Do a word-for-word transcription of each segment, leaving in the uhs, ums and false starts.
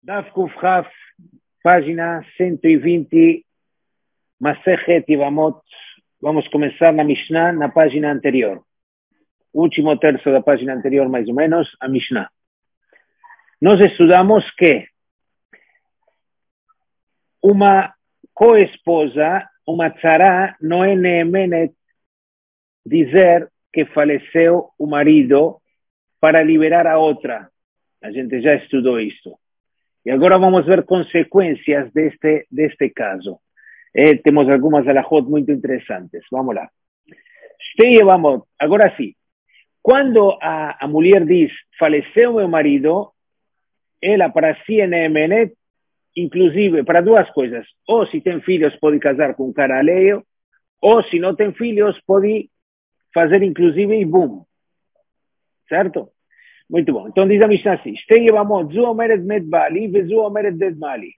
Daf Kuf Haf, página ciento veinte, Masechet Yevamot. Vamos começar na Mishnah, na página anterior. Último terço da página anterior, mais ou menos, a Mishnah. Nós estudamos que uma co-esposa, uma tzara, não é neemenet dizer que faleceu o marido para liberar a outra. A gente já estudou isso. E agora vamos ver consequências deste, deste caso. Eh, temos algumas alahot muito interessantes. Vamos lá. Vamos. Agora sim. Quando a, a mulher diz, faleceu meu marido, ela para si é neemenet, inclusive para duas coisas. Ou se tem filhos, pode casar com um cara alheio, ou se não tem filhos, pode fazer inclusive ibum. Certo? Muito bom. Então diz a Mishnah assim, Shtei Yevamot, zu omeret met bali, vezu omeret det mali.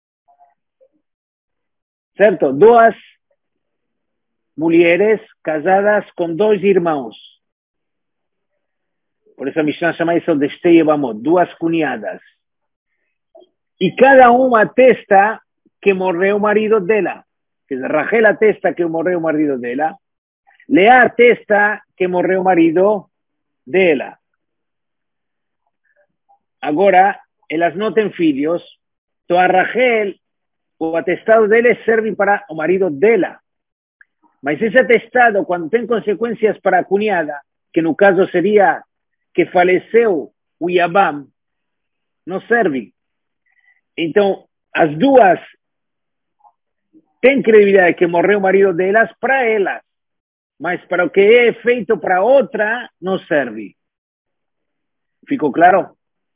Certo? Duas mulheres casadas com dois irmãos. Por isso a Mishnah chama isso de Shtei Yevamot, duas cunhadas. E cada uma atesta que morreu o marido dela. Que Rachel atesta que morreu o marido dela. Lea atesta que morreu o marido dela. Agora, elas não têm filhos, então a Rachel, o atestado dele serve para o marido dela. Mas esse atestado, quando tem consequências para a cunhada, que no caso seria que faleceu o Yabam, não serve. Então, as duas têm credibilidade que morreu o marido delas para elas, mas para o que é feito para outra, não serve. Ficou claro?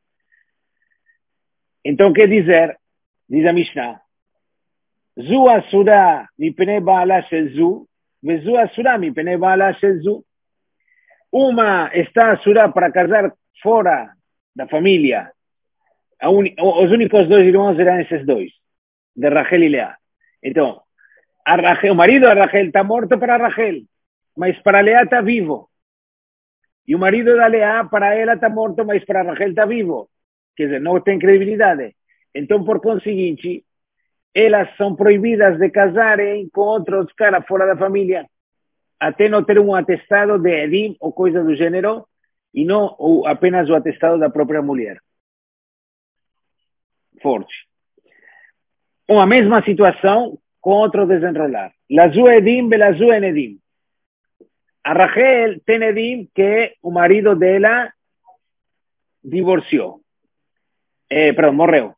Então, quer dizer, diz a Mishnah, Zu asura mipnei ba'ala shel zu, vezu asura mipnei ba'ala shel zu. Uma está asura para casar fora da família. Un... Os únicos dois irmãos eram esses dois, de Rachel e Lea. Então, a Rachel, o marido da Rachel está morto para Rachel, mas para Lea está vivo. E o marido da Lea, para ela está morto, mas para Rachel está vivo. Quer dizer, não tem credibilidade. Então, por conseguinte, elas são proibidas de casarem com outros caras fora da família, até não ter um atestado de edim ou coisa do gênero, e não ou apenas o atestado da própria mulher. Forte. Uma mesma situação com outro desenrolar. Lazu edim, belazu en edim. A Rachel tem edim que o marido dela divorciou. Eh, perdão, morreu.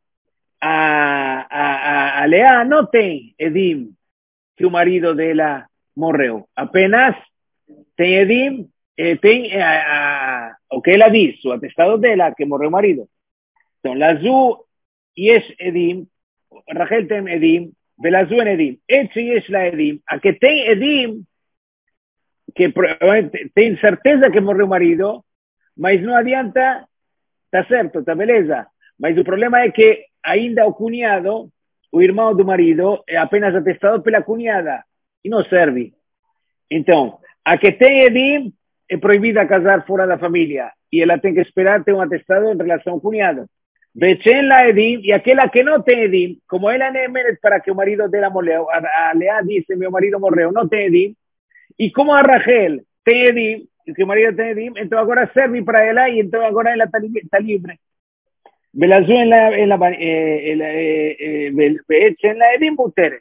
A, a, a Lea não tem edim que o marido dela morreu. Apenas tem edim, eh, tem eh, a, a, o que ela diz, o atestado dela, que morreu o marido. Então, Lazu yesh edim, Rachel tem edim, Belazu en edim. Etche yesh la edim, a que tem edim, que tem certeza que morreu o marido, mas não adianta, está certo, está beleza. Mas o problema é que ainda o cunhado, o irmão do marido, é apenas atestado pela cunhada e não serve. Então, a que tem edim é proibida casar fora da família e ela tem que esperar ter um atestado em relação ao cunhado. Bechen la edim, e aquela que não tem edim, como ela não é para que o marido dela morreu, a, a Lea disse, meu marido morreu, não tem edim, e como a Rachel tem edim, e que o marido tem edim, então agora serve para ela e então agora ela está tá livre. Belazú en la, en la, eh, eh, eh, en la edim mutere.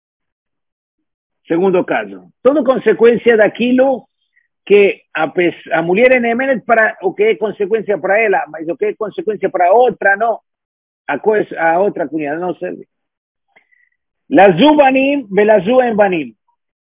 Segundo caso. Todo consequência daquilo que a, a mulher é neemenet para o que é consequência para ela, mas o que é consequência para outra, não. A, coisa, a outra cunhada não serve. Lazu banim, belazú en banim.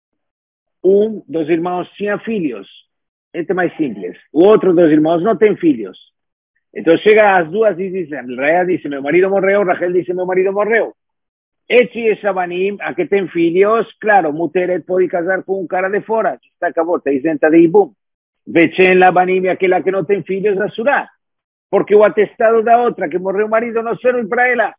Um dos irmãos tinha filhos. Este é mais simples. O outro dos irmãos não tem filhos. Então chega as duas e dizem, Lea diz, meu marido morreu, Rachel diz, meu marido morreu. Echi e Shabanim, a que tem filhos, claro, Muteret pode casar com um cara de fora, está acabou, está isenta de Ibum. Bechen Labanim, aquela que não tem filhos, Asurá. Porque o atestado da outra, que morreu o marido, não serve para ela.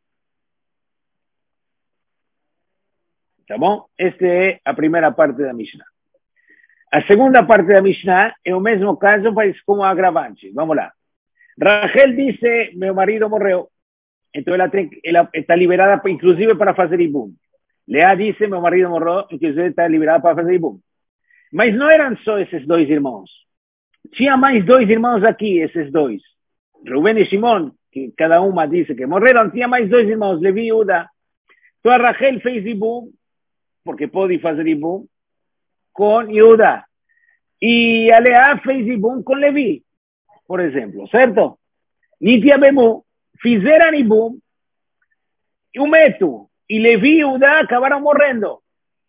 Tá bom? Esta é a primeira parte da Mishnah. A segunda parte da Mishnah é o mesmo caso, mas como agravante. Vamos lá. Rachel disse, meu marido morreu. Entonces ela, tem, ela está liberada inclusive para fazer ibum. Leá disse, meu marido morreu, inclusive está liberada para fazer ibum. Mas não eram só esses dois irmãos. Tinha mais dois irmãos aqui, esses dois. Rubén e Shimon, que cada uma disse que morreram, tinha mais dois irmãos, Levi e Judá. Então a Rachel fez ibum, porque pode fazer ibum, com Judá. E a Leá fez ibum com Levi, por exemplo, certo? Nitia Bemu, fizeram ibum, e o Meto, e Levi e Judá acabaram morrendo.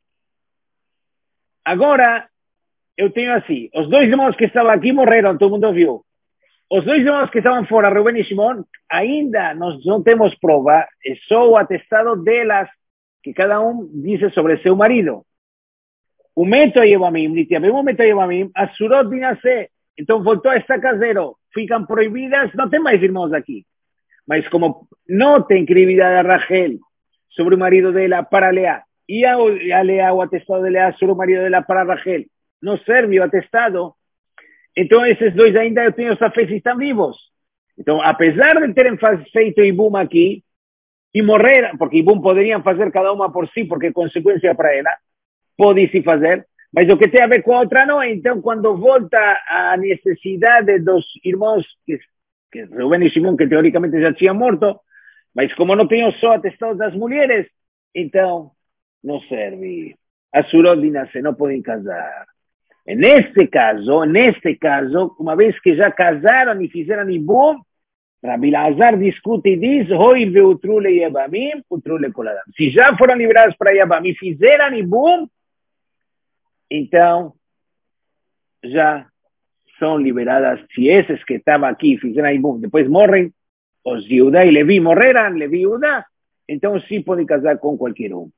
Agora, eu tenho assim, os dois irmãos que estavam aqui morreram, todo mundo viu. Os dois irmãos que estavam fora, Rubén e Shimon, ainda nós não temos prova, é só o atestado delas, que cada um diz sobre seu marido. O Meto e Yevamim, Nitiabem, o Meto e Yevamim, Asurot Dinasé, então voltou a estaca zero, ficam proibidas, não tem mais irmãos aqui. Mas como não tem credibilidade a Rachel sobre o marido dela para Leá, e a, a Leá, o atestado de Leá sobre o marido dela para Rachel, não serve o atestado, então esses dois ainda eu tenho essa fé se estão vivos. Então, apesar de terem feito Ibum aqui, e morrer, porque Ibum poderiam fazer cada uma por si, porque é consequência para ela, pode-se fazer, mas o que tem a ver com a outra não. Então, quando volta a necessidade dos irmãos, que, que Rubén e Shimon, que teoricamente já tinham morto, mas como não tenho só atestados das mulheres, então não serve. As Surodinas não podem casar. Neste caso, neste caso, uma vez que já casaram e fizeram Ibum, Rabi Lazar discute e diz, Hoi veutrule Yevamim, utrule koladam. Se já foram liberados para Yevamim e fizeram Ibum, então já são liberadas. Se esses que estavam aqui e fizeram Ibum, depois morrem, os Judá e Levi morreram, Levi e Judá, então sim podem casar com qualquer um.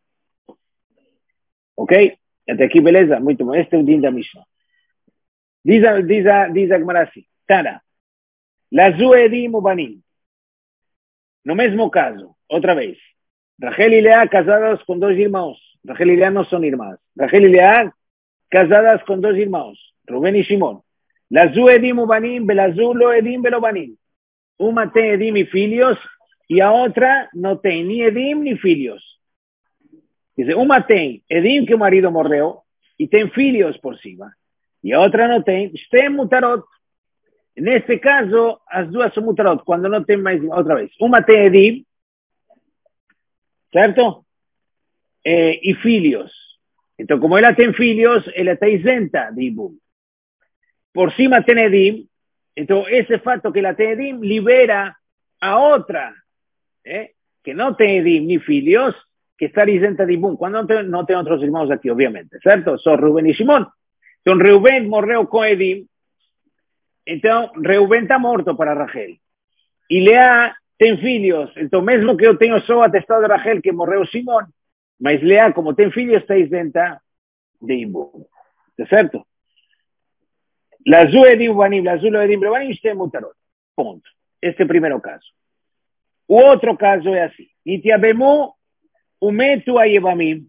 Ok? Até aqui, beleza? Muito bom. Este é o din da Mishnah. Diz a, diz a, diz a Gemara assim. Tana. Lazu edim ubanim. No mesmo caso, outra vez. Rachel e Leá casadas com dois irmãos. Rachel e Leá não são irmãs. Rachel e Leá casadas com dois irmãos. Rubén e Shimon. Lazu edim ubanim, belazu lo edim belobanim. Uma tem edim e filhos, e a outra não tem nem edim nem filhos. Quer dizer, uma tem edim que o marido morreu, e tem filhos por cima. E a outra não tem, tem mutarot. Neste caso, as duas são mutarot, quando não tem mais, outra vez. Uma tem edim, certo? E, e filhos. Então, como ela tem filhos, ela está isenta de ibum. Por cima tem edim, então esse fato que ela tem edim libera a outra, eh, que não tem edim nem filhos, que está isenta de ibum. Quando não tem, não tem outros irmãos aqui, obviamente, certo? Só Rubén e Shimon. Então, Reuben morreu com edim. Então, Reuben está morto para Rachel. E Leá tem filhos. Então, mesmo que eu tenha só atestado de Rachel que morreu Simón, mas Leá, como tem filhos, está isenta de ibum. Está certo? Lazu edim banim, lazu lo edim banim, tem mutarot. Ponto. Este é o primeiro caso. O outro caso é assim. Nitiabemu umetu a Yevamim.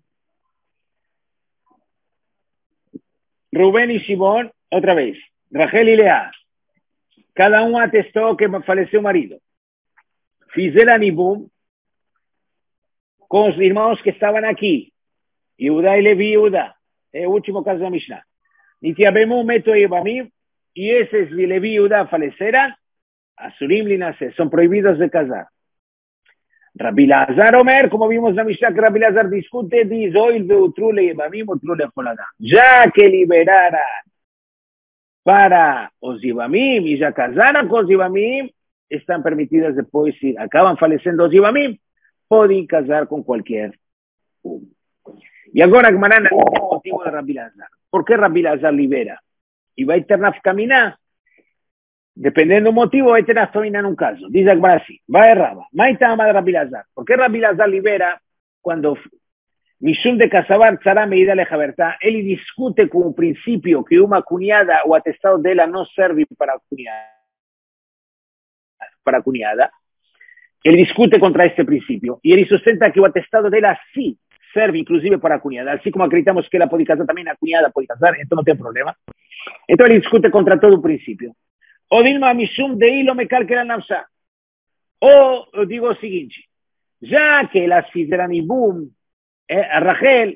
Rubén e Simón, outra vez. Rachel e Leá. Cada um atestou que faleceu o marido. Fizeram ibum com os irmãos que estavam aqui. Judá e Levi e Judá. É o último caso da Mishnah. Nitiabemu meto Yevamim. E esses de Levi e Judá faleceram. Asurim linasé. São proibidos de casar. Rabi Lazar Omer, como vimos na Mishnah, que Rabi Lazar discute, diz, oil veutrule Yevamim, utrule koladam. Já que liberaram para os Yevamim e já casaram com os Yevamim, estão permitidas depois, se acabam falecendo os Yevamim, podem casar com qualquer um. E agora, a Gemara não tem o motivo de Rabi Lazar. Por que Rabi Lazar libera? E vai ter na caminhar, dependendo do motivo, vai ter na caminhar num caso. Diz a Gemara assim, vai errava. Mas está amado Rabi Lazar. Por que Rabi Lazar libera quando Mishum de Casabar Tzara Meida Lejabertá, ele discute com o princípio que uma cunhada, o atestado dela não serve para a cunhada, para a cunhada. Ele discute contra este princípio. E ele sustenta que o atestado dela sim serve, inclusive, para a cunhada. Assim como acreditamos que ela pode casar, também a cunhada pode casar, então não tem problema. Então ele discute contra todo o princípio. O Dilma Mishum de Ilo Mekal que era Nafsha. Ou eu digo o seguinte, já que elas fizeram ibum, eh, a Rachel,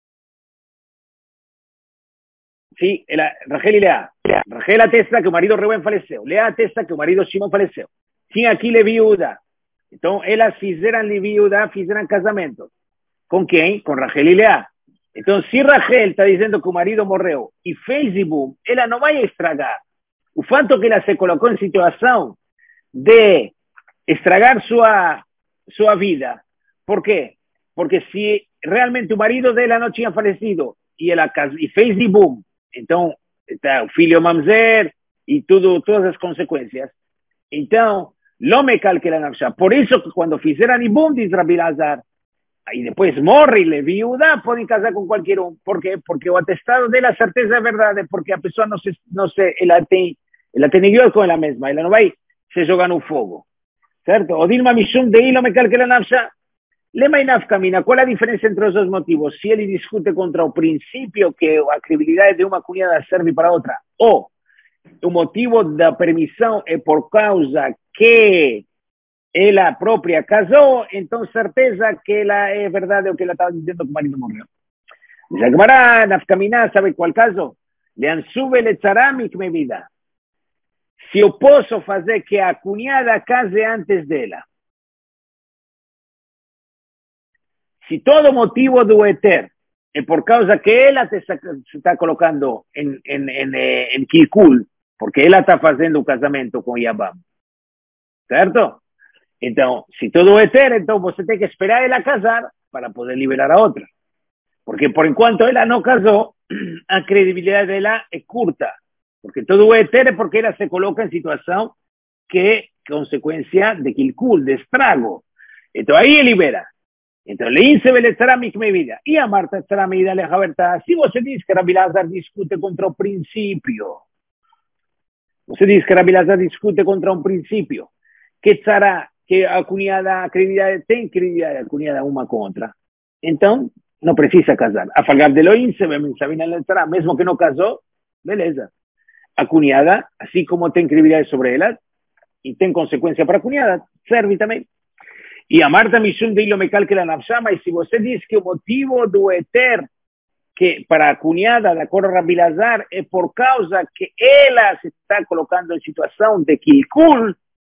sim, ela, Rachel e Lea, Rachel atesta que o marido Reuben faleceu, Lea atesta que o marido Shimon faleceu, tinha aqui Levi Yehuda, então elas fizeram Levi Yehuda, fizeram casamento, com quem? Com Rachel e Lea. Então, se Rachel está dizendo que o marido morreu e fez ibum, ela não vai estragar. O fato que ela se colocou em situação de estragar sua, sua vida. Por quê? Porque se realmente o marido dela não tinha falecido e ela e fez ibum, então tá, o filho mamzer e tudo, todas as consequências. Então, lo me calcula nafsha. Por isso que quando fizeram ibum, diz Rabi Lazar, e depois morre e le viuda, podem casar com qualquer um. Por quê? Porque o atestado dela, a certeza é verdade, porque a pessoa não se, não se ela tem, ela tem igual com ela mesma, ela não vai se jogar no fogo. Certo? O Dilma Mishum de Ilo me calcula nafsha. Lema e nafkamina, qual é a diferença entre os dois motivos? Se ele discute contra o princípio que a credibilidade de uma cunhada serve para outra, ou o motivo da permissão é por causa que ela própria casou, então certeza que ela é verdade o que ela estava dizendo que o marido morreu. Diz a Gemara, nafkamina, sabe qual caso? Leansube lecharamik me vida. Se eu posso fazer que a cunhada case antes dela, se todo motivo do eter é por causa que ela te se está colocando em, em, em, em Kikul, porque ela está fazendo o casamento com Yabam, certo? Então, se todo eter, então você tem que esperar ela casar para poder liberar a outra. Porque por enquanto ela não casou, a credibilidade dela é curta. Porque todo eter é porque ela se coloca em situação que é consequência de Kilkul, de estrago. Então aí libera. Então, leíse belezará mi vida. E a Marta estará medida leja verdade. Se você diz que Rabi Lazar discute contra o princípio, você diz que Rabi Lazar discute contra um princípio, que será que a cunhada, a credibilidade, tem credibilidade a cunhada uma contra. Então, não precisa casar. A falgar de Elohim, se vem Sabina Letzará, mesmo que não casou, beleza. A cunhada, assim como tem credibilidade sobre ela, e tem consequência para a cunhada, serve também. E a Marta Mishum de Ilo me calcula nafsha, mas se você diz que o motivo do eter que para a cunhada, de acordo com Rabi Lazar, é por causa que ela se está colocando em situação de kilkul,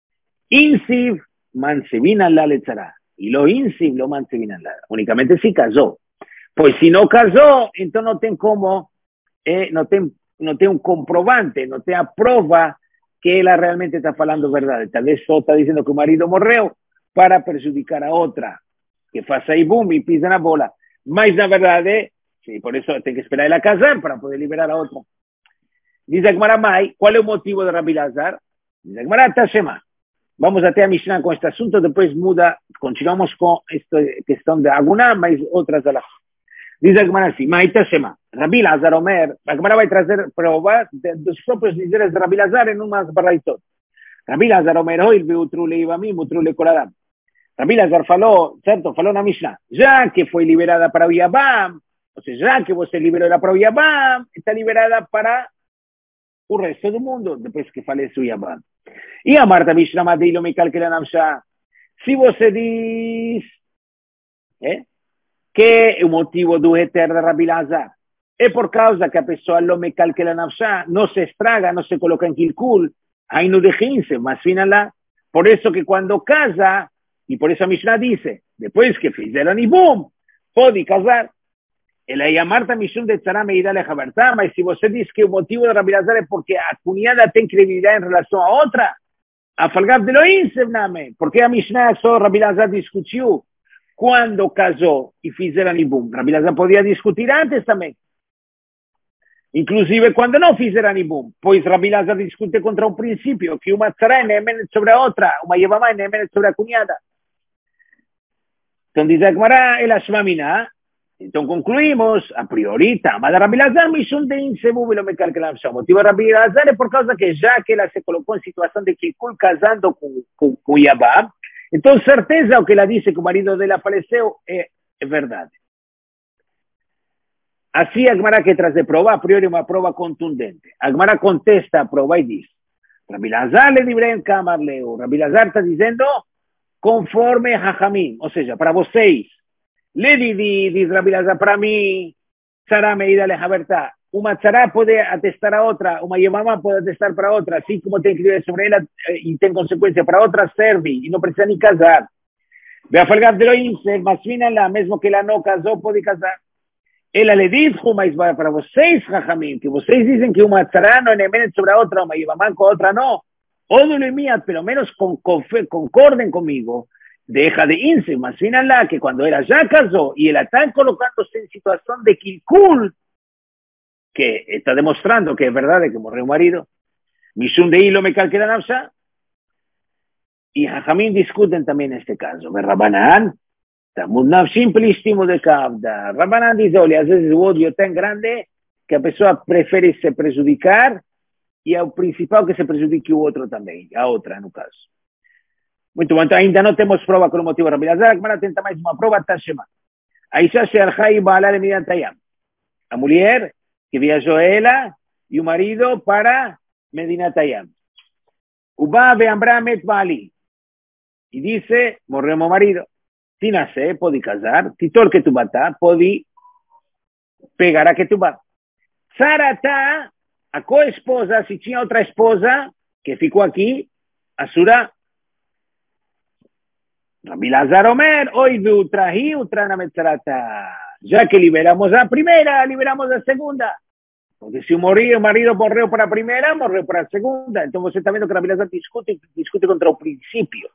insiv mansevina la letzará. E lo insiv lo mansevina la. Únicamente se casou. Pois se não casou, então não tem como, eh, não, tem, não tem um comprovante, não tem a prova que ela realmente está falando verdade. Talvez só está dizendo que o marido morreu para prejudicar a outra, que faça aí boom e pisa na bola. Mas na verdade, sim, por isso tem que esperar ela casar para poder liberar a outra. Diz a Gemara Mai, qual é o motivo de Rabi Lazar? Diz a Gemara Tashema. Vamos até a Mishnah com este assunto, depois muda, continuamos com esta questão de Aguná, mas outras alahas. Diz a Gemara assim, Mai Tashema. Rabi Lazar Omer, a Gemara vai trazer provas dos próprios dizeres de Rabi Lazar em umas barraitot. Rabi Lazar Omer, hoil beutru ibamim, utru lekoladam. Rabi Lazar falou, certo? Falou na Mishnah, já que foi liberada para o Yabam, ou seja, já que você liberou ela para o Yabam, está liberada para o resto do mundo, depois que falece o Yabam. E a Marta Mishnah Madilo me calcula nafsha. Se você diz é, que o motivo do eter de Rabi Lazar é por causa que a pessoa não me calcula nafsha, não se estraga, não se coloca em kilkul, aí no dejense, mas final por eso que cuando casa, y por eso Mishnah dice, después que fizeram y boom, pode casar. Ela e a Marta Mishum de Tzara me irá a Jabertá, mas se você diz que o motivo de Rabi Lazar é porque a cunhada tem credibilidade em relação a outra, a falgar de Elohim, Sevname, porque a Mishnah só Rabi Lazar discutiu quando casou e fizeram y boom. Rabi Lazar podia discutir antes também. Inclusive quando não fizeram ibum, pois Rabi Lazar discute contra um princípio, que uma tzara é neemenet sobre a outra, uma yevamá é neemenet sobre a cunhada. Então diz a Gemara, ela shmamina, então concluímos, a priori, mas Rabi Lazar mishum de insebu velo me calcula. O motivo de Rabi Lazar é por causa que já que ela se colocou em situação de kilkul casando com, com, com Yabam, então certeza o que ela disse que o marido dela faleceu é, é verdade. Assim a Gemara que traz de prova, a priori uma prova contundente. A Gemara contesta a prova e diz, Rabi Lazar le dibrei en Kamar leu. Rabi Lazar está dizendo conforme Jajamim, ou seja, para vocês, le Didi, diz Rabi Lazar, para mim, tzara medida le habertá. Uma tzara pode atestar a outra, uma yemamá pode atestar para outra, assim como tem que viver sobre ela e tem consequência para outra, serve e não precisa nem casar. Ve a falgar de loinse, mas lá, mesmo que ela não casou, pode casar. Ela le diz, mas para vocês, Jajamim, que vocês dizem que uma tzara não é nem sobre a outra, uma yemamá com a outra não. O no le mías, pelo menos con, con, concorden conmigo. Deja de irse, más la que cuando ella ya casó y él está colocándose en situación de kilkul, que está demostrando que es verdad de que murió un marido, Mishun de hilo me calquera nafsa, y Jajamín discuten también este caso. Rabbanán, Tamud nafsim plistimo de Kabda. Rabbanán dice, olha, a veces o odio tan grande que a pessoa prefere se prejudicar e ao principal que se prejudique o outro também, a outra, no caso. Muito bom, então ainda não temos prova com o motivo Rabi Lazar, a Gemara tenta mais uma prova, Tashema. A Isha She'alcha e Baalá de Midian Tayam. A mulher que viajou ela e o marido para Medina Tayam. Uba ve'ambra met Baali. E disse, morreu meu marido. Tinasé, pode casar. Titor que tu batá, pode pegar a que tu batá. Sarata, a co-esposa, se tinha outra esposa que ficou aqui, a Surá. Rabi Lazar Omer, oi viu trahi, utrana metzarata. Já que liberamos a primeira, liberamos a segunda. Porque se o marido, o marido morreu para a primeira, morreu para a segunda. Então você está vendo que Rabi Lazar discute, discute contra o princípio.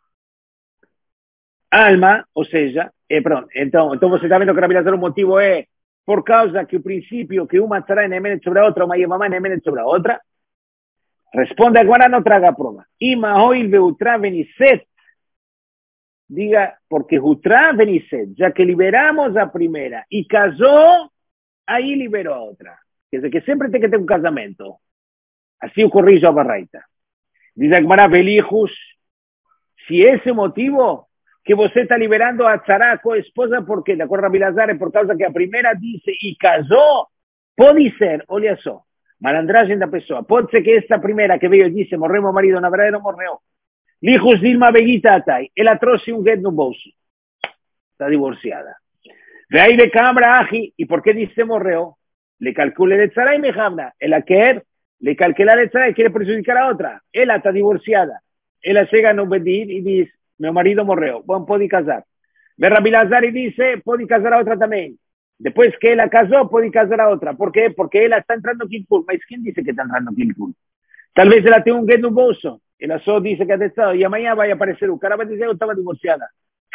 Alma, ou seja, é, pronto, então, então você está vendo que Rabi Lazar o motivo é por causa que o princípio que uma tzara é nemenet sobre a outra, uma yemamá é nemenet sobre a outra. Responde agora, não traga a prova. Ima hoil veutra veniset. Diga, porque Jutra veniset, já que liberamos a primeira e casou, aí liberou a outra. Quer dizer que sempre tem que ter um casamento. Assim eu corrijo a barraita. Diz a Gemara, Belihus, se esse é o motivo que você está liberando a tzara com a esposa, porque de acordo a Rabi Lazar é por causa que a primeira disse e casou, pode ser, olha só, malandragem da pessoa, pode ser que esta primeira que veio e disse, morreu meu marido, na verdade não morreu. Lihus Dilma Beguita Atai, ela trouxe um get no bolso, está divorciada. Ve aí de câmara, Aji, e por que disse morreu? Le calcule de tzara e mejabna, ela quer, le calcula de tzara e quer prejudicar a outra, ela está divorciada, ela chega no Bedir e diz, meu marido morreu, bom, pode casar. Ve Rabi Lazar e disse, pode casar a outra também. Depois que ela casou, pode casar a outra. Por quê? Porque ela está entrando no Kilkul. Mas quem disse que está entrando no Kilkul? Talvez ela tenha um get no bolso. Ela só disse que está estado. E amanhã vai aparecer o cara vai dizer que eu estava divorciada.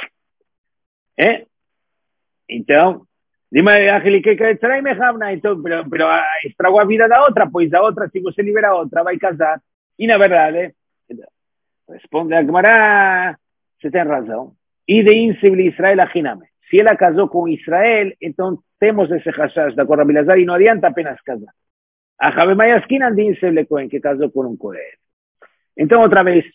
É? Então, dime, Angelique, que trai-me Havna. Então, pero, pero estragou a vida da outra, pois a outra, se você libera a outra, vai casar. E na verdade, responde a Gemara, você tem razão. E de Insibli Israel a Hiname. Se ela casou com Israel, então temos esse hashash da Rabi Lazar e não adianta apenas casar. A Javemai Askinan de Insibli Cohen, que casou com um Cohen. Então, outra vez,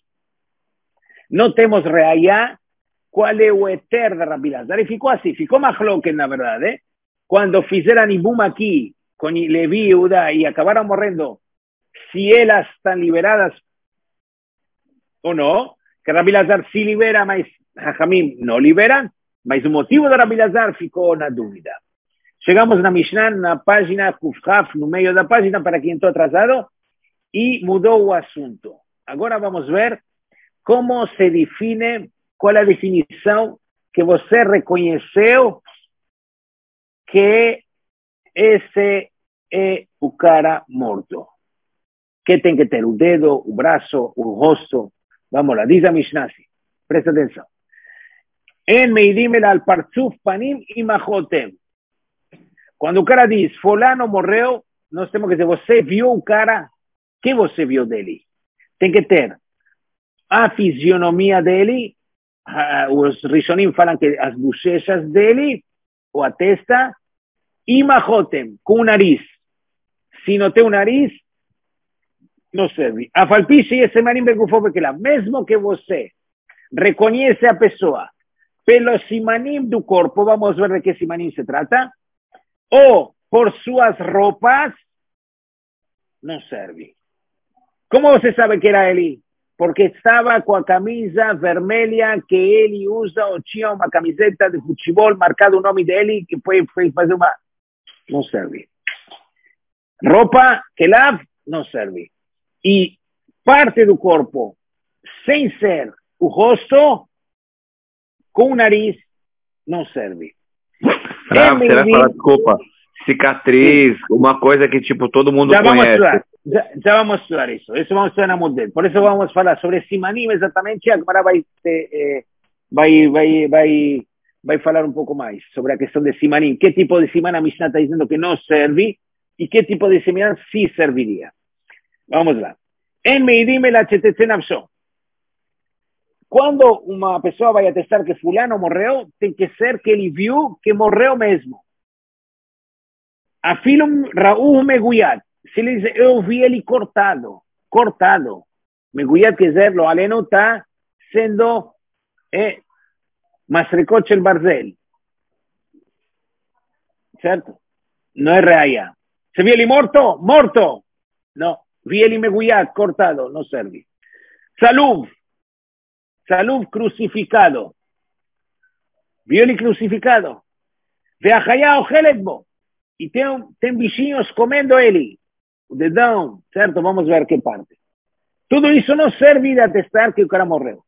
não temos reayá qual é o eter da Rabi Lazar. E ficou assim, ficou machloken, na verdade. Eh? Quando fizeram ibum aqui, com Levi e Udá, e acabaram morrendo, se elas estão liberadas ou não, que Rabi Lazar se libera, mas Jajamim não liberam, mas o motivo da Rabi Lazar ficou na dúvida. Chegamos na Mishnah, na página Kufhaf, no meio da página, para quem estou atrasado, e mudou o assunto. Agora vamos ver como se define, qual é a definição que você reconheceu que esse é o cara morto. Que tem que ter o dedo, o braço, o rosto. Vamos lá, diz a Mishnah assim. Presta atenção. En meidim el al partzuf panim imachotem. Quando o cara diz, fulano morreu, nós temos que dizer, você viu o cara? Que você viu dele? Tem que ter a fisionomia dele, os rishonim falam que as bochechas dele, ou a testa, imachotem, com o nariz. Se não tem o nariz, não serve. A falpiche e esse manim begufo que lá, mesmo que você reconhece a pessoa pelo simanim do corpo, vamos ver de que simanim se trata, ou por suas roupas, não serve. Como você sabe que era ele? porque estava com a camisa vermelha que ele usa, ou tinha uma camiseta de futebol marcado o nome dele, que foi, foi fazer uma... Não serve. Roupa que lava, não serve. E parte do corpo, sem ser o rosto, com o nariz, não serve. Rav, você vai falar, desculpa, cicatriz, sim, uma coisa que, tipo, todo mundo já conhece. Vamos estudar, já, já vamos estudar isso. Isso vamos estudar na Model. Por isso vamos falar sobre Simanim exatamente. Agora vai, eh, vai, vai, vai, vai falar um pouco mais sobre a questão de Simanim. Que tipo de Siman a Mishnah está dizendo que não serve e que tipo de Siman sim serviria. Vamos lá. En Meidim el Achetetzen Absó. Quando uma pessoa vai atestar que fulano morreu, tem que ser que ele viu que morreu mesmo. Afilum Raúl Meguyat. Se ele diz, eu vi ele cortado, cortado. Meguyat quer dizer, lo aleno está sendo eh, masrecoche el barzel. Certo? Não é reaya. Se viu ele morto? Morto. Não. Vi ele Meguyat, cortado. Não serve. Salud. Salud crucificado. Viu ele crucificado. Veajayá ojeletbo. E tem, tem bichinhos comendo ele. O dedão, certo? Vamos ver que parte. Tudo isso não serve de atestar que o cara morreu.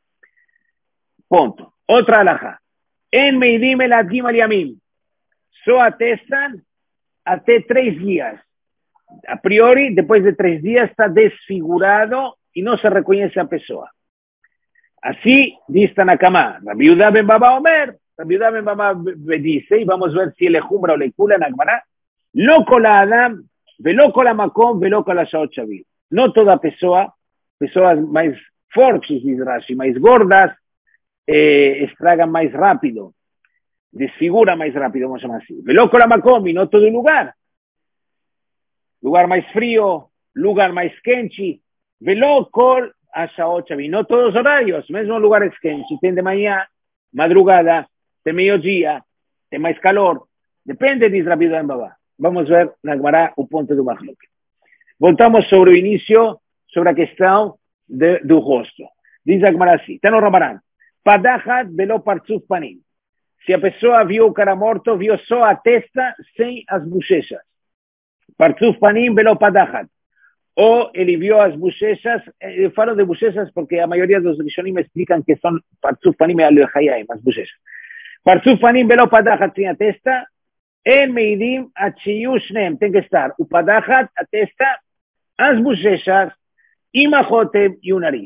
Ponto. Outra alahá. En meidim el adgim al yamim. Só atestam até três dias. A priori, depois de três dias, está desfigurado e não se reconhece a pessoa. Assim, diz Tanakama, Rabi Yehuda ben Baba Omer, Rabi Yehuda ben Baba dice, e vamos ver se ele jumbra ou le kula na Gemara, lo kol Adam, velo kol hamakom, velo kol hashaot shavim. Não toda pessoa, pessoas mais fortes, diz Rashi, mais gordas, eh, estragam mais rápido, desfigura mais rápido, vamos chamar assim. Velo kol hamakom, e não todo lugar. Lugar mais frio, lugar mais quente, velo kol hashaot shavim. No todos os horários, mesmo lugares quentes, tem de manhã, madrugada, tem meio-dia, tem mais calor. Depende, diz Rabi Yehuda ben Baba. Vamos ver na Gemara o ponto do Mahloket. Voltamos sobre o início, sobre a questão de, do rosto. Diz a Gemara assim, está no Rabanan. Padachat velo partzuf panim. Se a pessoa viu o cara morto, viu só a testa sem as bochechas. Partzuf panim velo padachat. Ou ele viu as bochechas, eu falo de bochechas porque a maioria dos rishonim explicam que são partzuf panim e alechayaim, as bochechas. Partzuf panim velo padachat sem a testa, en meidim achiyu shneem, tem que estar o padachat, a testa, as bochechas, imachotem e o nariz.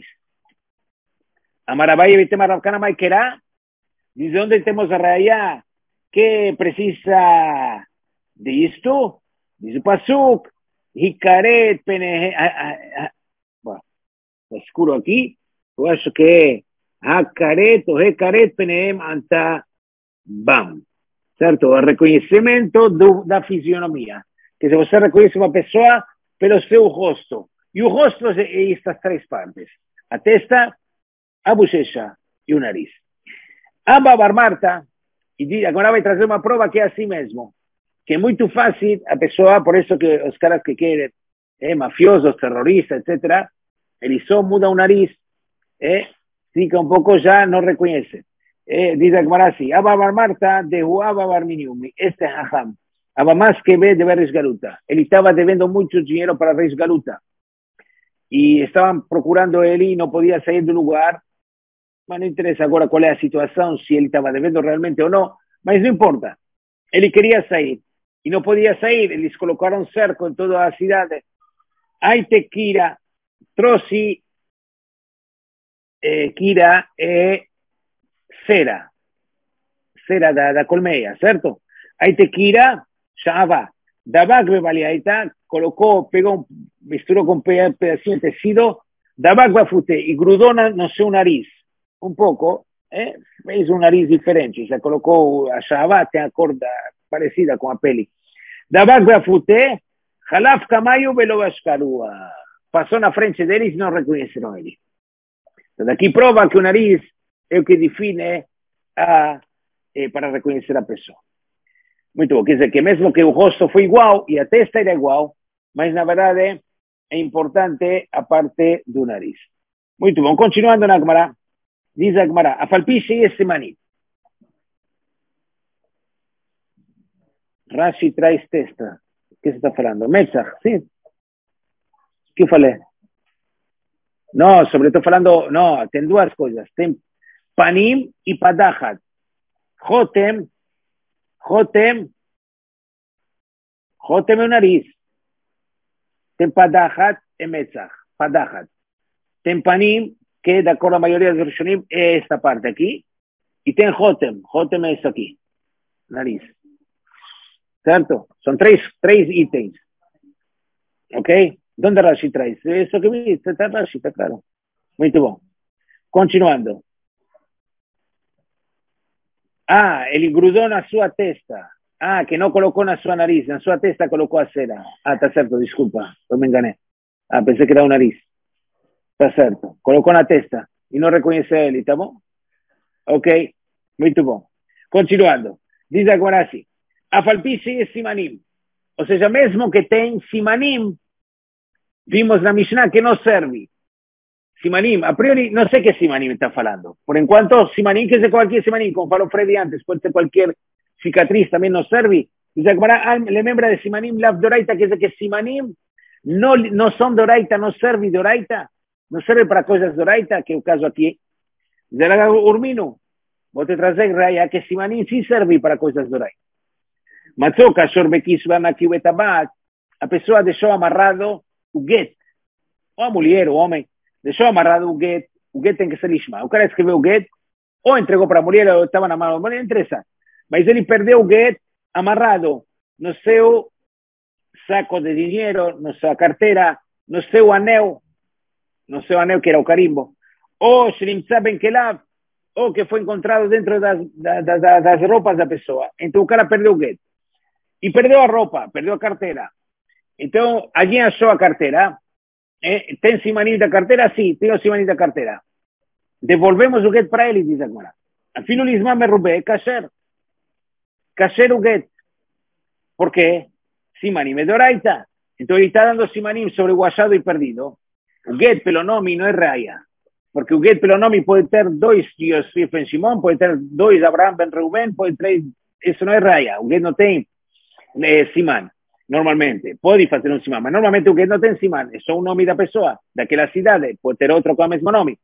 Amarabai e tema Rav Kana Maikerá, diz onde temos a raya que precisa de isto, diz o pasuk, Hikaret pene... Bueno, está escuro aqui. Eu acho que é Hakaret ou Hekaret penehem anta bam. Certo? O reconhecimento do, da fisionomia. Que se você reconhece uma pessoa pelo seu rosto. E o rosto é estas três partes. A testa, a bochecha e o nariz. Abba Bar Marta, e agora vai trazer uma prova que é assim mesmo. Que é muito fácil a pessoa, por isso que os caras que querem, eh, mafiosos, terroristas, etcétera, eles só mudam o nariz, eh, fica um pouco já, não reconhece. Eh, diz a Gemara assim, Abba Bar Marta, de Abba Bar Miniumi, este é Hacham, Abba mais que vê de Reis Galuta. Ele estava devendo muito dinheiro para Reis Galuta. E estavam procurando ele e não podia sair do lugar. Mas não interessa agora qual é a situação, se ele estava devendo realmente ou não, mas não importa. Ele queria sair. E não podia sair, eles colocaram cerco em toda a cidade. Aí te Kira, trouxe eh, Kira é cera, cera da, da colmeia, certo? Aí te Kira, chamava Dabak Bebaliaita, colocou, pegou, misturou com um pedacinho de tecido, Dabak Bafute, e grudou no seu nariz, um pouco, eh? Fez um nariz diferente, já colocou a Shavá, tem a cor da, parecida com a pele. Dabak Bafute, Halaf Kamayu Belovashkarua. Passou na frente deles e não reconheceram ele. Então, daqui prova que o nariz é o que define a, eh, para reconhecer a pessoa. Muito bom, quer dizer que mesmo que o rosto foi igual e a testa era igual, mas na verdade é importante a parte do nariz. Muito bom. Continuando na Gemara. Diz a Gemara, a falpiche e simanim. Rashi traz testa. O que você está falando? Metzach, sim. O que eu falei? Não, sobre, estou falando, não, tem duas coisas. Tem panim e padachat. Jotem, jotem, jotem é o nariz. Tem padachat e metzach. Padachat. Tem panim, que de acordo a maioria dos rishonim é esta parte aqui. E tem jotem. Jotem é isso aqui. Nariz. Certo? São três, três itens. Ok? Onde Rashi traz? Isso que vi, está Rashi, está claro. Muito bom. Continuando. Ah, ele grudou na sua testa. Ah, que não colocou na sua nariz. Na sua testa colocou a cera. Ah, está certo, desculpa. Eu me enganei. Ah, pensei que era o nariz. Está certo. Colocou na testa. E não reconhece ele, tá bom? Ok? Muito bom. Continuando. Diz agora assim. A falpice e simanim. Ou seja, mesmo que tem simanim, vimos na Mishnah que não serve. Simanim, a priori, não sei que simanim está falando. Por enquanto, simanim, que é qualquer simanim, como falou Freddy antes, pode ser qualquer cicatriz, também não serve. Diz agora, le lembra de simanim lav doraita, quer dizer que simanim não, não são doraita, não serve doraita, não serve para coisas doraita, que é o caso aqui. Diz agora, Urmino, vou te trazer raya que simanim sim serve para coisas doraita. Matzou, cachorro bequisva na kiwetabat, a pessoa deixou amarrado o get, ou a mulher, o homem, deixou amarrado o get, o get tem que ser lishma. O cara escreveu o get, ou entregou para a mulher, ou estava na mão da mulher, não interessa. Mas ele perdeu o get amarrado no seu saco de dinheiro, na sua carteira, no seu anel, no seu anel que era o carimbo, ou shrimtza ben kelav, ou que foi encontrado dentro das, das, das, das roupas da pessoa. Então o cara perdeu o get. E perdeu a roupa, perdeu a carteira. Então, alguém achou a carteira. Eh, tem simanim da carteira? Sim, tem o simanim da carteira. Devolvemos o get para ele, diz agora. Afilo lisma me roubei, kasher. Kasher o get. Por quê? Simanim é doraita. Então ele está dando simanim sobre o achado e perdido. O get pelo nome não é raya. Porque o get pelo nome pode ter dois Yosef ben Shimon, pode ter dois Abraham ben Reuben, pode ter... Isso não é raya. O get não tem eh, siman. Normalmente, pode fazer um siman, mas normalmente o get não tem siman, é só o nome da pessoa, daquela cidade, pode ter outro com o mesmo nome.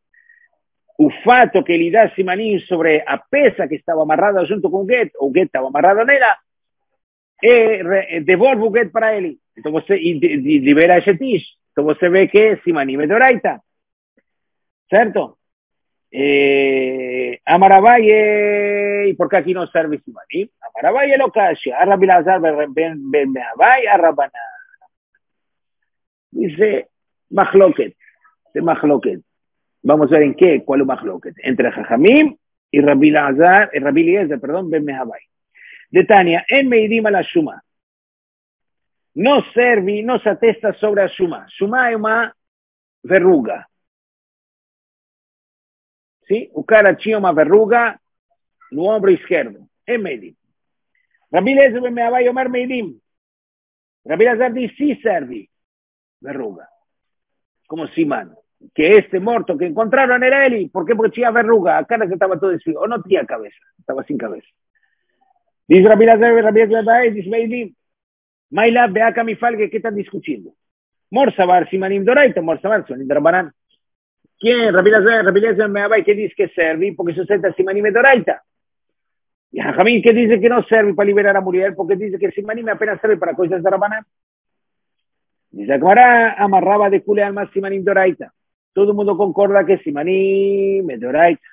O fato que ele dá simanim sobre a peça que estava amarrada junto com o get, ou o get estava amarrado nela, e devolve o get para ele. Então você e, e libera esse tish. Então você vê que simanim é doraita. Certo? Eh, Amaravaye, porque aqui não serve simanim. Amaravaye lo kasha. Arabi Lazar ben Mehavai, Arabana. Dice Mahloket. De Mahloket. Vamos a ver en qué, cuál es Mahloket. Entre Jajamim y Rabbi Lazar, y Rabbi Eliezer, perdón, ben Mehavai. De Tania, en Meidim a la Shuma. No serve, no se atesta sobre a Shuma. Shuma é uma verruga. Sim? O cara tinha uma verruga no ombro esquerdo. É Meidim. Rabbi Eliezer ben Mehavai, Omer Meidim. Rabbi Lazar diz, sim serve verruga. Como Siman. Que este morto que encontraron era ele. ¿Por qué? Porque tinha verruga. A cara que estava todo desfigurada. Ou não tinha cabeça. Estava sem cabeça. Diz Rabbi Lazar, Rabbi Lazar, diz Meidim. Maila, beaca mi falgue, ¿qué están discutindo? Morsabar, Simanim Doraita, Morsabar, Simanim Drabanan. ¿Quién? Rabbi Lazar, Rabbi Lazar Mehavai, que diz que serve porque sustenta Simanim Doraita. Y Jajamín, que dice que no serve para liberar a mulher porque dice que Simanim apenas serve para coisas Drabanan. Dice Akmará, amarraba de cule alma Simanim Doraita. Todo el mundo concorda que Simanim es Doraita.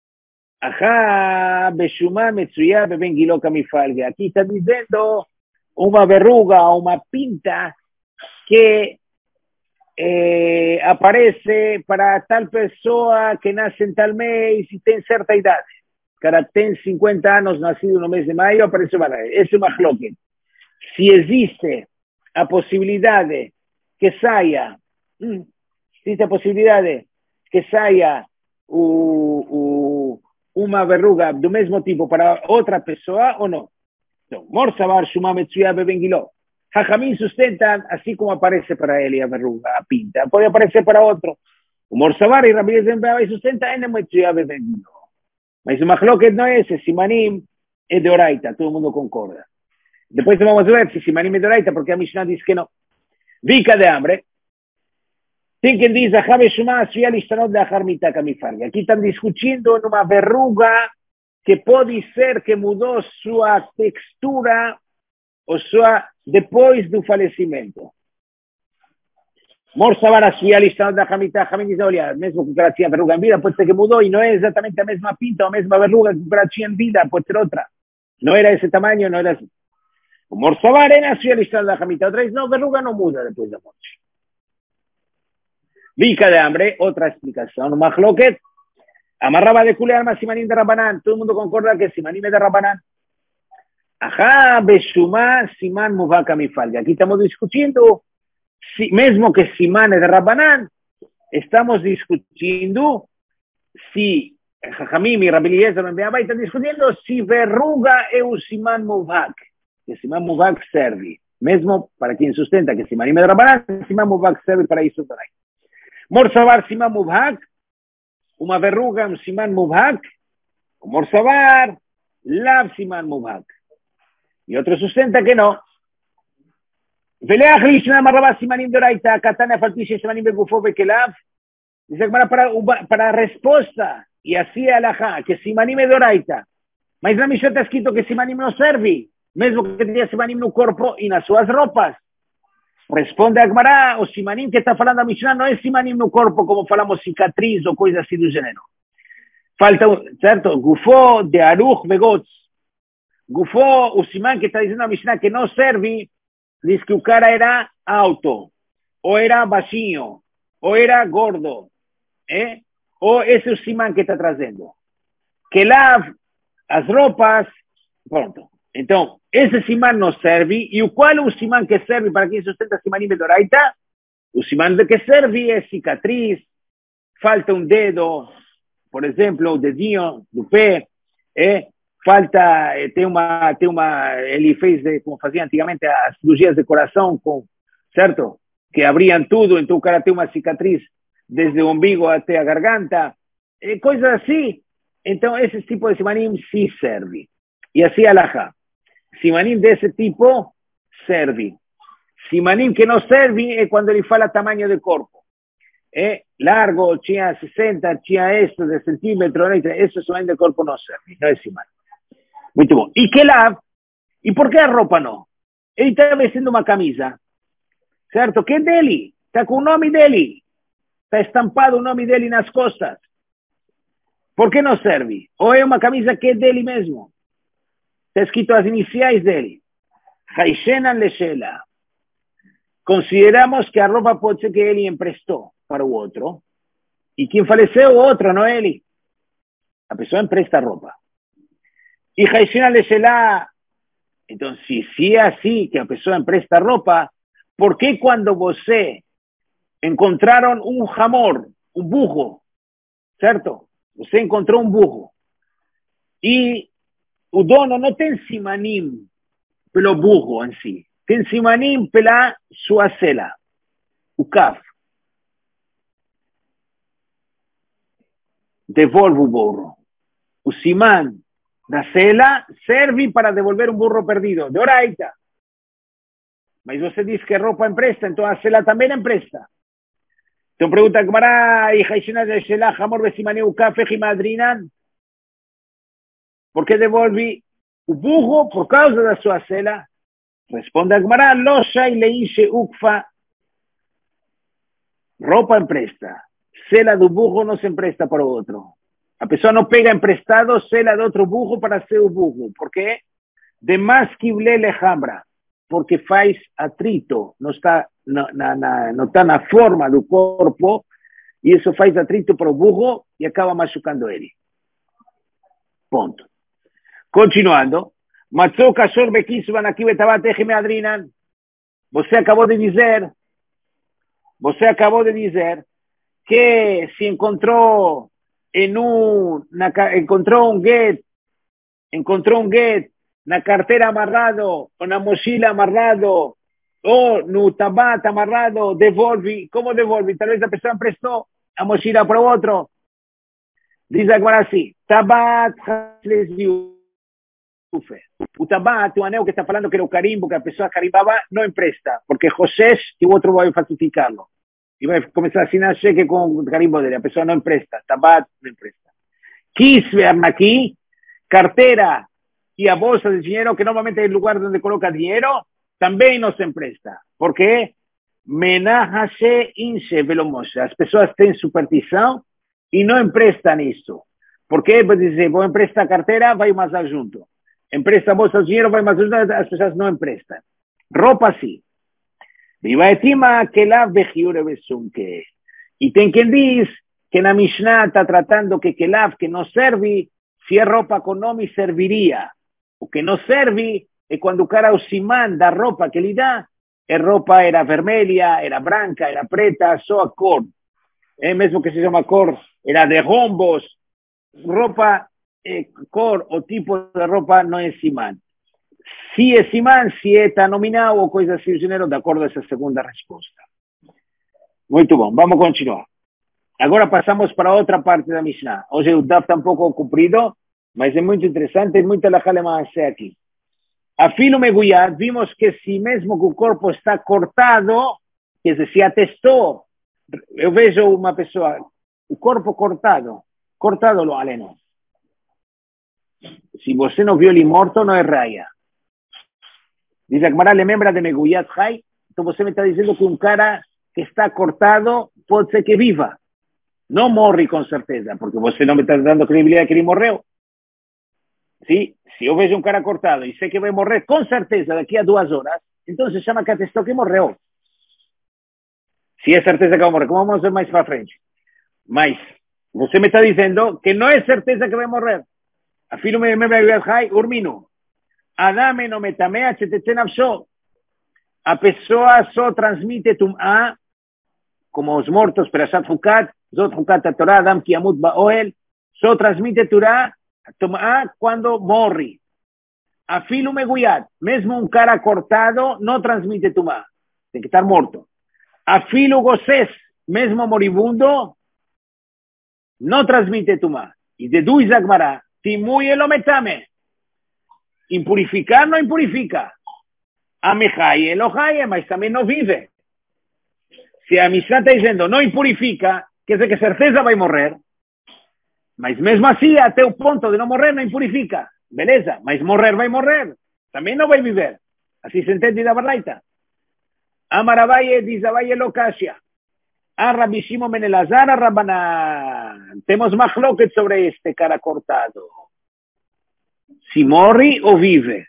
Ajá, Beshumá, Metsuyá, Beben Giloca mi falgue. Aquí está diciendo uma verruga, uma pinta que eh, aparece para tal pessoa que nasce em tal mês e tem certa idade. O cara tem cinquenta anos, nascido no mês de maio, aparece para ele. Esse é o mahloket. Se existe a possibilidade que saia, hum, existe a possibilidade que saia o, o, uma verruga do mesmo tipo para outra pessoa ou não? Então, Morsabar, Shumá, Metsuya, Bebengiló. Jajamín sustentan, así como aparece para ele a verruga, a pinta, pode aparecer para outro. O Morsavar y Rabbi Eliezer Ben Abay sustenta en el Metzuya Bebenino. Mas o Machloket no es, Simanim es de Oraita, todo el mundo concorda. Después vamos a ver si Simanim es de Oraita, porque a Mishnah dice que no. Vika de hambre. Tem quien dice, Jabe Shuma, Suya Lishtanot de Ajarmita Kamifarga. Aquí están discutiendo en una verruga que puede ser que mudó su textura o sea, después del fallecimiento. Morsavar a Suya Lishtanot de Ajarmita, Jamín dice, olha, mesmo que ela tinha verruga en vida, puede ser que mudó y no es exactamente la misma pinta o misma verruga que ela tinha en vida, puede ser otra. No era ese tamaño, no era así. Morsavar era Suya Lishtanot de Ajarmita. Otra vez, no, verruga no muda después de la muerte. Vika de hambre, otra explicación. Machloket, amarraba de cule alma Simanim de Rabanán. Todo el mundo concorda que Simanim es de Rabanán. Ajá, Beshumá, Siman Muvaka Mifalga. Aquí estamos discutiendo, si, mismo que Siman es de Rabanán, estamos discutiendo si Jajamim y Rabbi Eliezer Ben Abay están discutiendo si verruga es un Siman Muvak. Que Siman Muvak serve. Mismo para quien sustenta que Simanim es de Rabanán, Siman Muvak serve para eso también. Morsavar Siman Mubhak, una verruga, un Siman Mubhak, Morsavar, Lav Siman Mubhak. Y otro sustenta que no. Veleach Lishna Marraba Simanim Doraita, Katana Faltiche Simanim Begufo Bekelav. Dice para, para respuesta, y así alajá, que Simanim es Doraita. Mas la Mishnah está escrito que Simanim no serve, mesmo que tenía Simanim no corpo y nas suas ropas. Responde a Agmará, o Simanim que está falando a Mishnah no es Simanim no corpo, como falamos cicatriz o coisa así do gênero. Falta, certo? Gufó de Aruch Begots. Gufó, o Siman que está diciendo a Mishnah que no serve, dice que o cara era alto, o era baixinho, o era gordo, ¿eh? O ese es o Siman que está trazendo. Que lav as ropas, pronto. Então, esse Siman não serve. E o qual é o Siman que serve para quem sustenta Simanim de Doraita? O Siman que serve é cicatriz, falta um dedo, por exemplo, o dedinho do pé, é, falta, tem uma, tem uma, ele fez, como fazia antigamente, as cirurgias de coração, com, certo? Que abriam tudo, então o cara tem uma cicatriz desde o umbigo até a garganta, é, coisas assim. Então, esse tipo de Simanim sim serve. E assim alajá. Simanim desse tipo serve. Simanim que não serve é quando ele fala tamanho de corpo. É largo, tinha sessenta, tinha isso de centímetro, esse tamanho de corpo não serve. Não é Simanim. Muito bom. E que lá? E por que a roupa não? Ele está vestindo uma camisa, certo? Que é dele. Está com o nome dele. Está estampado o nome dele nas costas. Por que não serve? Ou é uma camisa que é dele mesmo? Está escrito as iniciais dele. Haishenan Leshela. Consideramos que a roupa pode ser que ele emprestou para o outro. E quem faleceu, o outro, não ele. A pessoa empresta a roupa. E Haishenan Leshela. Então, se, se é assim que a pessoa empresta a roupa, por que quando você encontraram um hamor, um burro, certo? Você encontrou um burro. E o dono não tem Simanim pelo burro em si. Tem Simanim pela sua sela. O caf. Devolve o burro. O Siman da sela serve para devolver um burro perdido. De Oraita. Mas você diz que a roupa empresta, então a sela também empresta. Então pergunta a Gemara, e Haishena de Sela, Hamor de Simanim, o caf, e Madrinan. ¿Por qué devolve o burro por causa da sua sela? Responde a Gemara, loja y leixe ukfa. Roupa empresta. Sela do burro não se empresta para o outro. A pessoa não pega emprestado sela de outro burro para ser o burro. Por quê? De mais que lele jambra. Porque faz atrito. Não está na, na, na, não está na forma do corpo. E isso faz atrito para o burro e acaba machucando ele. Ponto. Continuando, Matzou Kashor Bekisvan aqui Betabateje Meadrinan. Você acabou de dizer, você acabou de dizer que se encontrou em um, na, encontrou um get, encontrou um get na carteira amarrado, ou na mochila amarrado, ou no tabaco amarrado, devolve. Como devolve? Talvez a pessoa emprestou. vamos a ir a por otro. Dice agora así, Tabat o tabat, o anel que está falando que era o carimbo, que a pessoa carimbava, não empresta, porque José e o outro vai falsificá-lo. E vai começar a assinar cheque com o carimbo dele, a pessoa não empresta, tabat não empresta. Kisver aqui, carteira e a bolsa de dinheiro, que normalmente é o lugar onde coloca dinheiro, também não se empresta. Por quê? Menahashe inche velomoshe. As pessoas têm superstição e não emprestam isso. Porque vai dizer, vou emprestar a carteira, vai mais junto. Empresta a bolsa de dinheiro, vai mais junto, as pessoas não emprestam. Roupa sim. E tem quem diz que na Mishnah está tratando que kelav que não serve, se é roupa com nome, serviria. O que não serve é quando o cara o simã da roupa que lhe dá, a roupa era vermelha, era branca, era preta, só a cor. É mesmo que se chama cor, era de rombos. Roupa, eh, cor ou tipo de roupa não é simã. Se é simã, se é tá nominal ou coisa assim, o gênero, de acordo a essa segunda resposta. Muito bom, vamos continuar. Agora passamos para outra parte da Mishnah. Hoje o D A F está um pouco comprido, mas é muito interessante, é muito alajá aqui. Afilo meguyad, vimos que se mesmo que o corpo está cortado, quer dizer, se atestou, eu vejo uma pessoa, o corpo cortado, cortado lo aleno. Se você não viu ele morto, não é raia. Diz a Gemara, lembra de meguyad hai? Então você me está dizendo que um cara que está cortado pode ser que viva. Não morre com certeza, porque você não me está dando credibilidade que ele morreu. Sim? Se eu vejo um cara cortado e sei que vai morrer com certeza daqui a duas horas, então se chama que atestou que morreu. Se é certeza que vai morrer, como vamos ver mais para frente. Mas você me está dizendo que não é certeza que vai morrer. Afilo me lembra de Urmino. Adame no metamea chetetzenavsho. A pessoa só transmite tum'a, como os mortos, perashat fukat, zot fukat a Torah, Adam ki amut ba'oel, só transmite Torah, tum'a quando morre. Afilo meguyat, mesmo um cara cortado, não transmite tum'a, tem que estar morto. Afilo gosés, mesmo moribundo, não transmite tum'a. E deduz a Gemara, timui elometame. Impurificar não impurifica. Amejai elohai, mas também não vive. Se a Mishnah está dizendo não impurifica, quer dizer que certeza vai morrer, mas mesmo assim, até o ponto de não morrer, não impurifica. Beleza, mas morrer vai morrer, também não vai viver. Assim se entende da Baraita. Amarabaye diz Abaye Lokashia. A Rabi Shimon ben Elazar, a Rabanan. Temos machloket sobre este cara cortado. Se morre ou vive.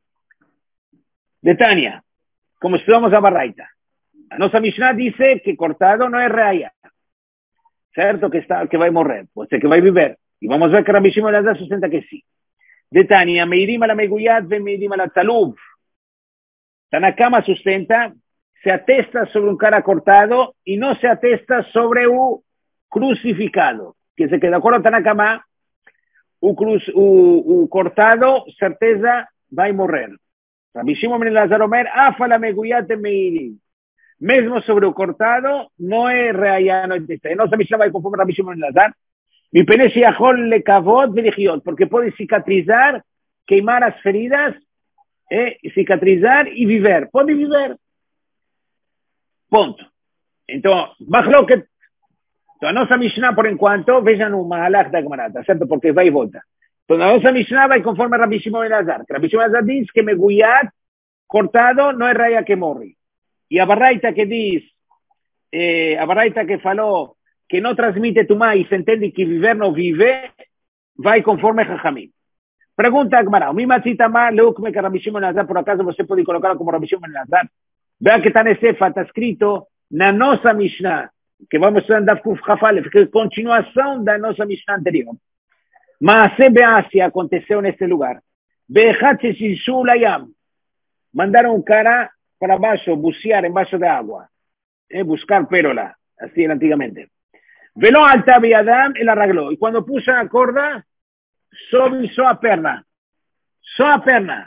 De Tânia, como estudamos a Baraita. A nossa Mishnah diz que cortado não é reia. Certo que, está, que vai morrer, pode ser que vai viver. E vamos ver que Rabi Shimon ben Elazar sustenta que sim. De Tânia, meirim ala meguyad ve meirim ala talub. Tanakama sustenta, se atesta sobre um cara cortado e não se atesta sobre o crucificado. Que se queda de acordo Tanakama, o, cruz, o, o cortado, certeza, vai morrer. Rabi Shimon ben Elazar Omer, afala meguyad ve meirim. Mesmo sobre o cortado, não é reaya, não existe. A nossa Mishnah vai conforme Rabi Shimon ben Elazar. Mi pene shiachol lekavod velichiot, porque pode cicatrizar, queimar as feridas, eh, cicatrizar e viver. Pode viver. Ponto. Então, machloket. Então, a nossa Mishnah, por enquanto, vejam o mahalach da Gemara, tá certo? Porque vai e volta. Então, a nossa Mishnah vai conforme Rabi Shimon ben Elazar. Rabi Shimon ben Elazar diz que meguyat, cortado, não é reaya que morre. E a Baraita que diz, eh, a Baraita que falou que não transmite tumá e se entende que viver não vive, vai conforme Jajamim. Pergunta a Gemara, o mimatzitama leukme que Rabi Shimon ben Elazar, por acaso você pode colocar como Rabi Shimon ben Elazar? Veja que está nesse Sefa, está escrito na nossa Mishnah, que vamos estudar em Daf Kuf Chafalef, que é a continuação da nossa Mishnah anterior. Maaseh Be'asia aconteceu nesse lugar. Be'echat sheshishu layam. Mandaram um cara para baixo, bucear embaixo da água. Eh, buscar pérola, assim era antigamente. Veló alta biadam, ele arreglou. E quando puxa a corda, sobe só a perna. Só a perna.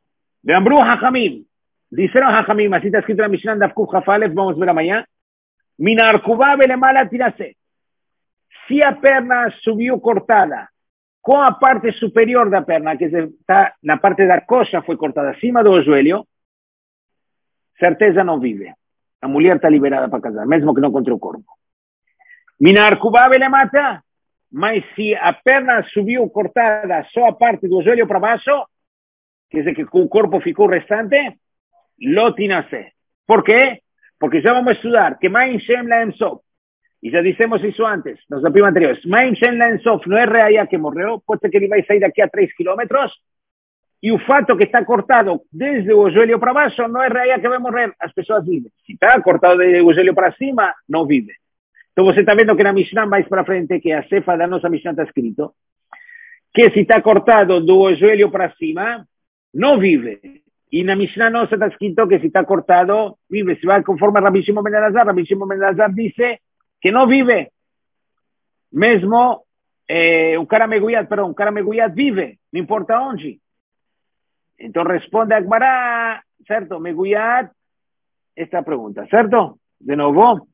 Veambru Hachamim. Disseram Hachamim, assim está escrito na Mishnah da Kuf Hafalef, vamos ver amanhã. Minar Kubabele mala tirase. Si a perna subiu cortada, com a parte superior da perna, que está na parte da coxa, foi cortada acima do joelho, certeza não vive. A mulher está liberada para casar, mesmo que não contra o corpo. Minar Kubabele mata, mas se a perna subiu cortada só a parte do joelho para baixo, quer dizer que o corpo ficou restante, lotinase. Por quê? Porque já vamos estudar que Maim Shem Laem Sof, e já dissemos isso antes, nos capítulos anteriores, Maim Shem Laem Sof não é reaya que morreu, pode ser que ele vai sair daqui a três quilômetros, e o fato que está cortado desde o joelho para baixo não é reaya que vai morrer, as pessoas vivem. Se está cortado desde o joelho para cima, não vive. Então você está vendo que na Mishnah mais para frente, que a cefa da nossa Mishnah está escrito, que se está cortado do joelho para cima, não vive. E na Mishnah nossa está escrito que se está cortado, vive. Se vai conforme Rabbi Shimon ben Elazar, Rabbi Shimon ben Elazar dice que não vive. Mesmo eh, o cara meguyat, perdão, o cara meguyat vive, não importa onde. Então responde a Gemara, certo? Meguyat, esta pergunta, certo? De novo.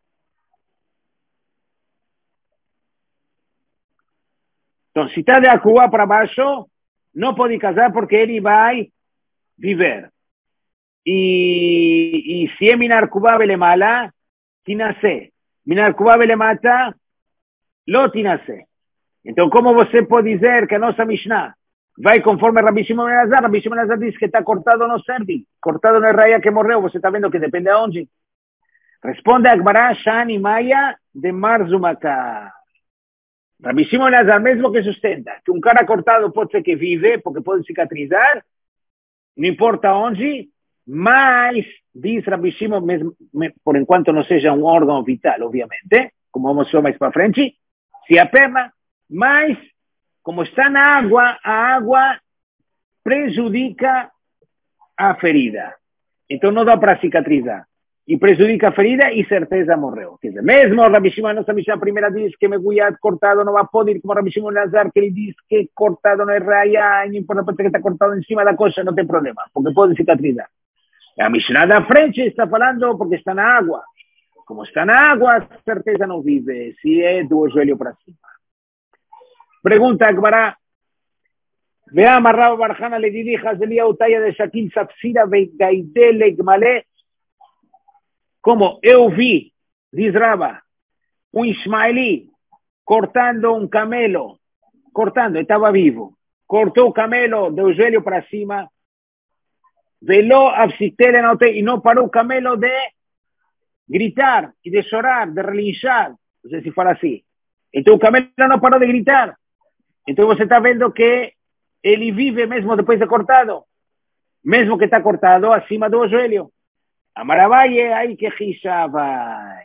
Então, se está de Akubá para baixo, não pode casar porque ele vai viver. E, e se é Minar Kubá Belemala, tinase. Minar Kubá Belemata, lo tinase. Então, como você pode dizer que a nossa Mishnah vai conforme Rabbi Shimon ben Elazar? Rabbi Shimon ben Elazar diz que está cortado no serve, cortado na raia que morreu. Você está vendo que depende de onde? Responde a Gemara, Shani Maya de Marzumaka. Rabbi Shimon ben Elazar mesmo que sustenta que um cara cortado pode ser que vive, porque pode cicatrizar, não importa onde, mas, diz Rabbi Shimon, mesmo, por enquanto não seja um órgão vital, obviamente, como vamos ver mais para frente, se a perna, mas, como está na água, a água prejudica a ferida. Então não dá para cicatrizar. E prejudica a ferida e certeza morreu. Quer dizer, mesmo o Rabbi Shimon, nossa Mishnah primeira diz que meguyat cortado não vai poder, como o Rabbi Shimon Lazar, que ele diz que cortado não é raia, não importa porque está cortado em cima da coxa, não tem problema, porque pode cicatrizar. A Mishnah da frente está falando porque está na água. Como está na água, certeza não vive, se é do joelho para cima. Pergunta a Gemara. Veamos Rav Barjana le dirija Zelia Utaya de Shakil Sapsira Veigaidele Gmale. Como eu vi, diz Rava, um ismaelí cortando um camelo, cortando, estava vivo, cortou o camelo do joelho para cima, veló absitele e não parou o camelo de gritar e de chorar, de relinchar, não sei se fala assim. Então o camelo não parou de gritar. Então você está vendo que ele vive mesmo depois de cortado, mesmo que está cortado acima do joelho. Amaravaye, aí que risha vai.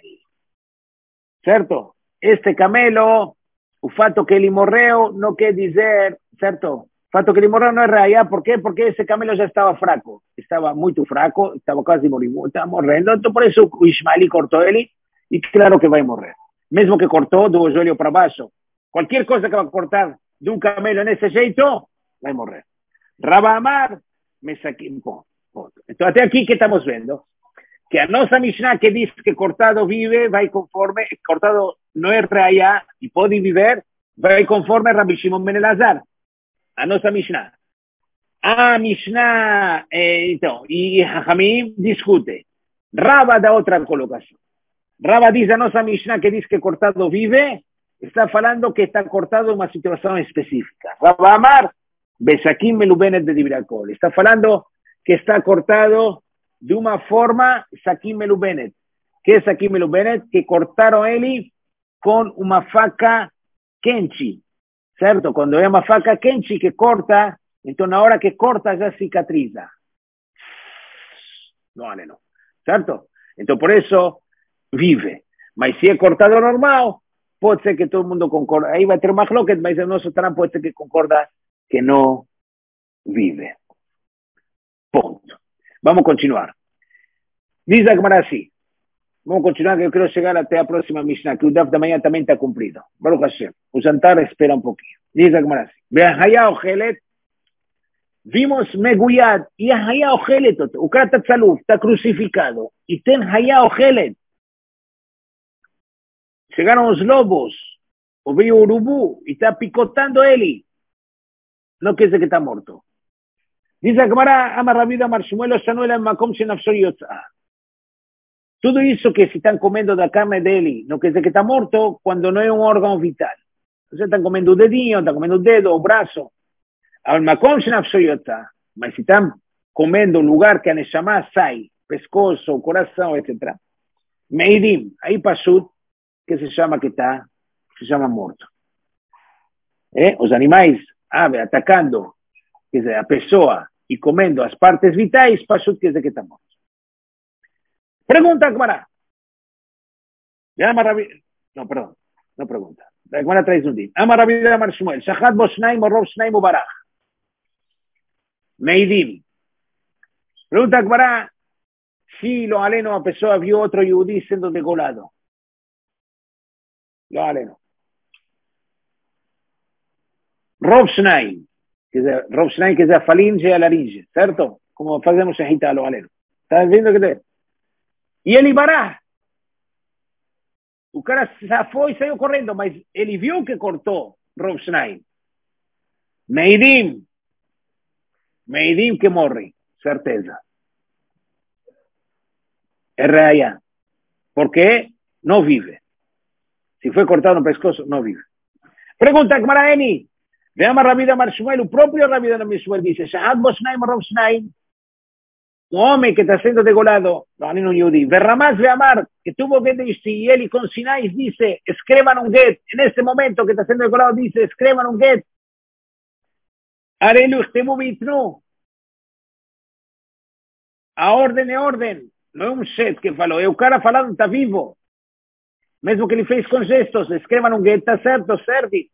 Certo? Este camelo, o fato que ele morreu, não quer dizer, certo? O fato que ele morreu não é raia, por quê? Porque esse camelo já estava fraco. Estava muito fraco, estava quase moribundo, estava morrendo. Então, por isso o Ismaeli cortou ele, e claro que vai morrer. Mesmo que cortou do joelho para baixo. Qualquer coisa que vai cortar de um camelo nesse jeito, vai morrer. Rabamar, me saquei. Bom, então, até aqui que estamos vendo? Que a nossa Mishnah que diz que cortado vive, vai conforme, cortado não é reaya e pode viver, vai conforme Rabbi Shimon ben Elazar. A nossa Mishnah. A Mishnah, eh, então, e Hamim discute. Rava da outra colocação. Rava diz a nossa Mishnah que diz que cortado vive, está falando que está cortado em uma situação específica. Rava Amar, Besakim Melubenet de Dibracol. Está falando que está cortado de uma forma, Sakim Melubenet. Que é Sakim Melubenet? Que cortaram ele com uma faca kenchi. Certo? Quando é uma faca kenchi que corta, então na hora que corta já cicatriza. Não, Ale, não. Certo? Então por isso vive. Mas se é cortado normal, pode ser que todo mundo concorde. Aí vai ter uma cloquet, mas o nosso Taran pode ser que concorda que não vive. Ponto. Vamos continuar. Diz a Gemara assim. Vamos continuar, que eu quero chegar até a próxima Mishnah, que o Daf da manhã também está cumprido. Baruch Hashem. O jantar espera um pouquinho. Diz a Gemara assim. Ve'ahaya ochelet. Vimos meguyad. E ahaya ochelet. O cara está tzaluf, está crucificado. E tem haya ochelet. chegaram os lobos, ou veio o urubu e está picotando ele, não quer dizer que está morto. Diz a Gemara, Amar Rabi Amar Shmuel, Shanu Ela Makom Shenafsho Yotzah. Tudo isso que se estão comendo da carne dele, não quer dizer que está morto, quando não é um órgão vital. Você estão comendo o dedinho, estão comendo o dedo, o braço. Al Makom Shenafsho Yotzah. Mas se estão comendo o lugar que a Neshama sai, pescoço, coração, etcétera. Meidim, aí Pashut, que se chama que está, se chama morto. É? Os animais, ave, atacando, quer dizer, a pessoa e comendo as partes vitais, Pashut quer dizer que está morto. Pergunta a Gemara. Não, perdão, não pergunta. A Gemara traz um dia. Amar Rabi Amar Shmuel, Shachat bo shnaim o rov shnaim o barach. Meidim. Pergunta a Gemara, si lo aleno a pessoa viu outro Yehudi sendo degolado. Lo aleno. Rov shnaim. Quer dizer, rov shnaim quer dizer a falinge e a laringe, certo? Como fazemos em Hita, lo aleno. Está vendo que tem? E ele bará. O cara safou e saiu correndo, mas ele viu que cortou Rov Shnaim. Meidim. Meidim que morre, certeza. É reia. Porque não vive. Se foi cortado no pescoço, não vive. Pergunta a Gmaraeni. Veamos a Rabi Amar Shmuel. O próprio Rabi Amar Shmuel disse, Shahad bo Shnaim Rov Shnaim. Um homem que está sendo degolado, não um Yehudi, Verramaz Veamar, que tuvo que dizer, e ele com sinais disse, escrevam um get, nesse momento que está sendo degolado, disse, escrevam um get, Arelu Chtemu Vitnu, a ordem é ordem, não é um set que falou, é o cara falando, está vivo, mesmo que ele fez com gestos, escrevam um get, está certo, serve.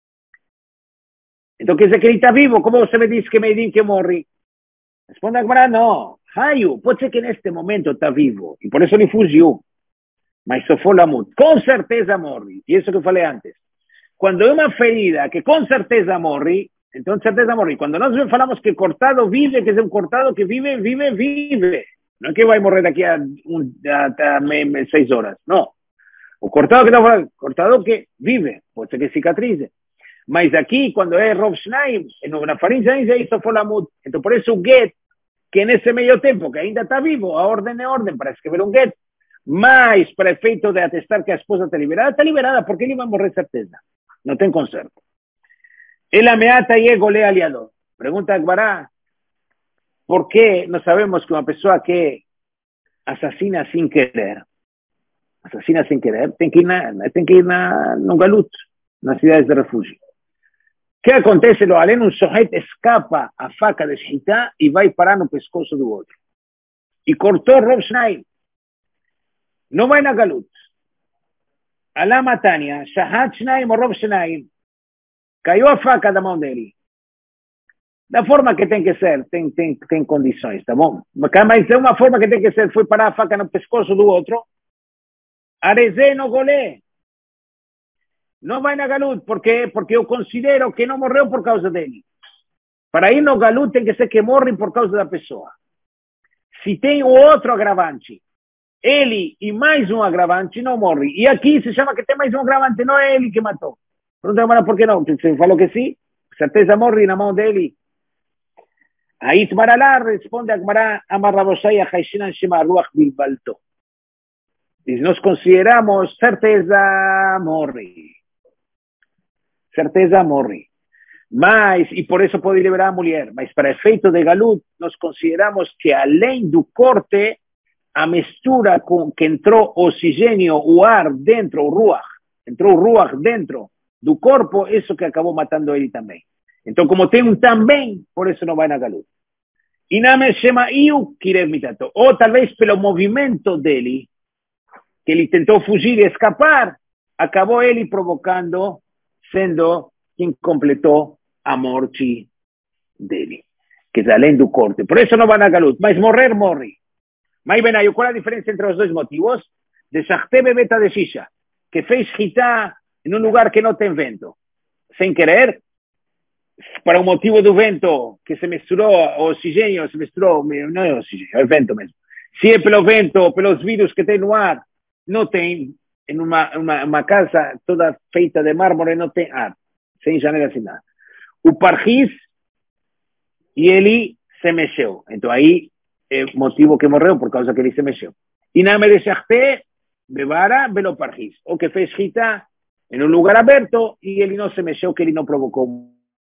Então quer dizer que ele está vivo, como você me disse que me diz que morre? Responde a Gemara, não. Raio, pode ser que neste momento está vivo, e por isso ele fugiu. Mas só foi lamut. Com certeza morre. E isso que eu falei antes. Quando é uma ferida que com certeza morre, então certeza morre. Quando nós falamos que cortado vive, que é um cortado que vive, vive, vive. Não é que vai morrer daqui a, um, a, a, a seis horas. Não. O cortado que está falando, cortado que vive. Pode ser que cicatrize. Mas aqui, quando é Rov Shnaim, na faringe, isso foi lamut. Então por isso o get, que nesse meio tempo, que ainda está vivo, a ordem é ordem para escrever um get, mas para efeito de atestar que a esposa está liberada, está liberada porque ele vai morrer certeza. Não tem conserto. Ele ameaça e é golea aliado. Pergunta a Gbará, por que nós sabemos que uma pessoa que assassina sem querer, assassina sem querer, tem que ir, na, tem que ir na, no galut, nas cidades de refúgio. O que acontece? Lo aleno, um sujeito escapa a faca de Shita e vai parar no pescoço do outro. E cortou Rov Shnaim. Não vai na galut. Alá Matania, Shahat Shnaim ou Rov Shnaim. Caiu a faca da mão dele. Da forma que tem que ser, tem, tem, tem condições, tá bom? Mas é uma forma que tem que ser, foi parar a faca no pescoço do outro. Arezé no golé. Não vai na galut, por quê? Porque eu considero que não morreu por causa dele. Para ir no galut tem que ser que morre por causa da pessoa. Se tem outro agravante, ele e mais um agravante, não morre. E aqui se chama que tem mais um agravante, não é ele que matou. Pergunta, por que não? Você falou que sim, certeza morre na mão dele. Aí Tmaralá responde a Gmará, Amar Rabosai a Haishinan Shema Ruach Bilbalto. Diz, nós consideramos certeza morre. Certeza morre. Mas, e por isso pode liberar a mulher, mas para efeito de galut, nós consideramos que além do corte, a mistura com que entrou oxigênio, o ar dentro, o ruach, entrou o ruach dentro do corpo, isso que acabou matando ele também. Então, como tem um também, por isso não vai na galut. E na Meshema Iu, Kirev Mitato. Ou talvez pelo movimento dele, que ele tentou fugir e escapar, acabou ele provocando, sendo quem completou a morte dele, que é além do corte. Por isso não vai na galut, mas morrer, morre. Mas bem aí, qual é a diferença entre os dois motivos? De Shachte Bebeta de Shisha, que fez Hitá em um lugar que não tem vento, sem querer, para o motivo do vento, que se misturou, o oxigênio se misturou, não é oxigênio, é vento mesmo. Se é pelo vento, pelos vírus que tem no ar, não tem em uma, uma, uma casa toda feita de mármore, não tem ar, sem janela, sem nada. O parris, e ele se mexeu. Então aí é o motivo que morreu, por causa que ele se mexeu. E na me de Shachté, bebara, belo parris. O que fez Gita em um lugar aberto e ele não se mexeu, que ele não provocou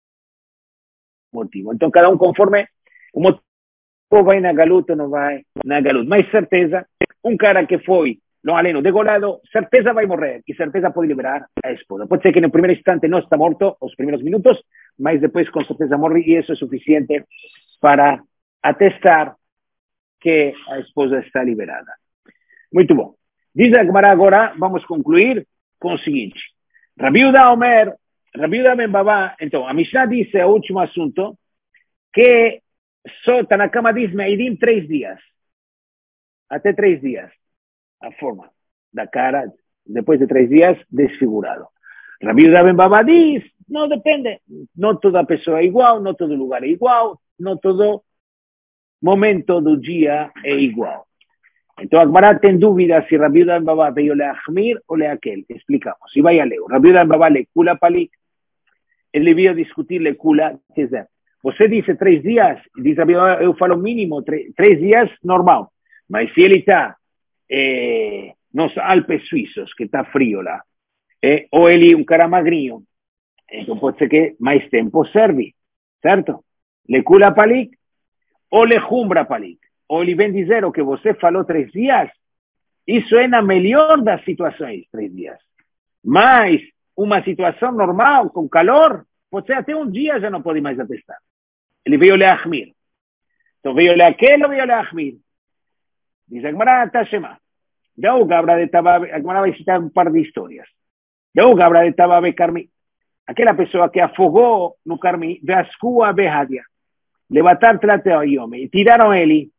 motivo. Então cada um conforme o motivo vai na galuta ou não vai na galuta. Mas certeza, um cara que foi no aleno degolado, certeza vai morrer e certeza pode liberar a esposa. Pode ser que no primeiro instante não está morto, os primeiros minutos, mas depois com certeza morre e isso é suficiente para atestar que a esposa está liberada. Muito bom. Diz a Gemara agora, vamos concluir com o seguinte. Rabi Yehuda Omer, Rabi Yehuda ben Baba, então, a Mishnah disse, o último assunto, que só está na cama diz Meidim três dias. Até três dias. A forma da cara, depois de três dias, desfigurado. Rabi Yehuda ben Baba diz, não depende. Não toda pessoa é igual, não todo lugar é igual, não todo momento do dia é igual. Então, a Gemara tem dúvida se Rabi Yehuda ben Baba veio leachmir ou leaquel. Explicamos. E vai a ler. Rabi Yehuda ben Baba le kula palik. Ele veio discutir le kula. Quer dizer, você disse três dias, diz Rabi Yehuda, eu falo mínimo, três, três dias, normal. Mas se ele está eh, nos Alpes suíços, que está frio lá, eh, ou ele é um cara magrinho, então pode ser que mais tempo serve, certo? Le kula palik ou le jumbra palik. Ou ele vem dizer o que você falou três dias, isso é na melhor das situações, três dias. Mas uma situação normal, com calor, pode ser até um dia já não pode mais atestar. Ele veio leachmir. Então veio leaquel ou veio leachmir? Diz a Gemara, Tashema. Deu Gabra de Tababe, a Gemara vai citar um par de histórias. Deu Gabra de Tababe Carmi. Aquela pessoa que afogou no Carmi, Veascua Behadia. Levantar trateo e homem. E tiraram ele.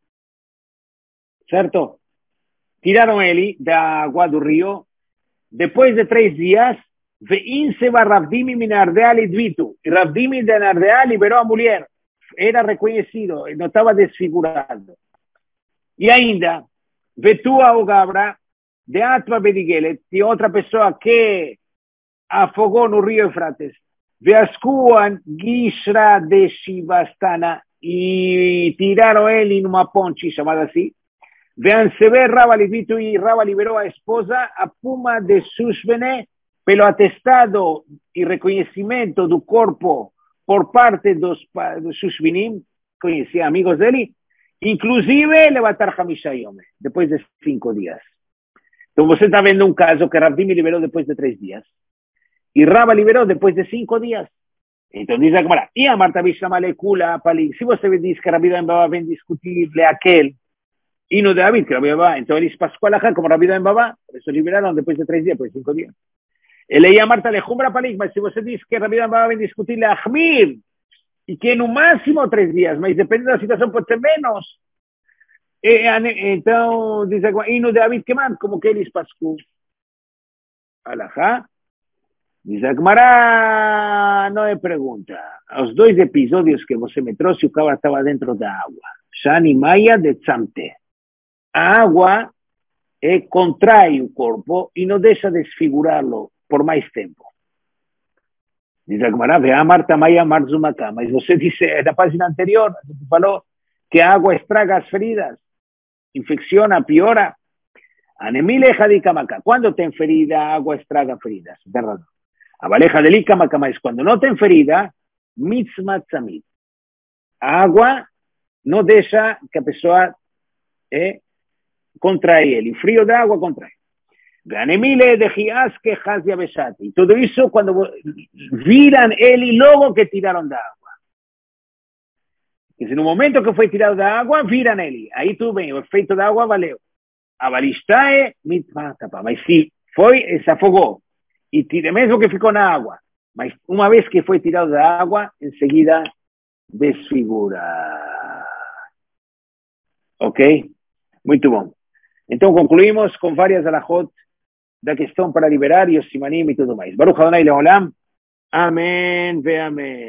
Certo? Tiraram ele da água do rio. Depois de três dias, Veinseba Ravdimi Minardeal e Dvitu. E Ravdimi de Nardeal liberou a mulher. Era reconhecido, não estava desfigurado. E ainda, Vetua o Gabra, de Atva Bedigelet, e outra pessoa que afogou no rio Eufrates. Veascuan Gishra de Shivastana, e tiraram ele numa ponte chamada assim. Veanseber Rava Livito e Rava liberou a esposa, a Puma de Sushbene, pelo atestado e reconhecimento do corpo por parte dos, dos Sushbinim, conhecia amigos dele, inclusive levantar Hamisha Yome, depois de cinco dias. Então você está vendo um caso que Ravdimi liberou depois de três dias, e Rava liberou depois de cinco dias. Então diz a Gemara, e a Marta Bishamale Kula Pali, se você diz que Rabi ben Baba vem discutir-lhe aquele, e no de David, que Rabi ben Baba, então eles pascou a como Rabi ben Baba, eles liberaram depois de três dias, depois de cinco dias. Ele ia a Marta le Jumbra Pali, mas se você diz que Rabi ben Baba vem discutir-lhe a Ahmir, e que no máximo três dias, mas depende da situação, pode ser menos. E, então, diz a Gemara, e no de David, que man, como que eles pascou? Alajá. Diz a Gemara, não é pergunta. Os dois episódios que você me trouxe, o cabra estava dentro da água. Shani Maya de Tzamte. A água é, contrai o corpo e não deixa desfigurá-lo por mais tempo. Diz a Gemara, ve a Marta Maya Marzumaka. Mas você disse, na página anterior, você falou que a água estraga as feridas, infecciona, piora. Anemile Jadikamaka. Quando tem ferida, a água estraga feridas. Tem razão. A baleja de Licamaca, mas quando não tem ferida, mitzmatzamit. A água não deixa que a pessoa é, contrai ele. O frio da água contrai. Ganemile de Hiaske Hazia Besati. E tudo isso quando viram ele logo que tiraram da água. E se no momento que foi tirado da água, viram ele. Aí tudo bem, o efeito da água valeu. A balistae mitzmatapa. Mas se foi, se afogou. E tira, mesmo que ficou na água, mas uma vez que foi tirado da água, em seguida desfigura. Ok? Muito bom. Então concluímos com várias alahot da questão para liberar e os simanim e tudo mais. Baruch Adonai Leolam. Amém ve amém.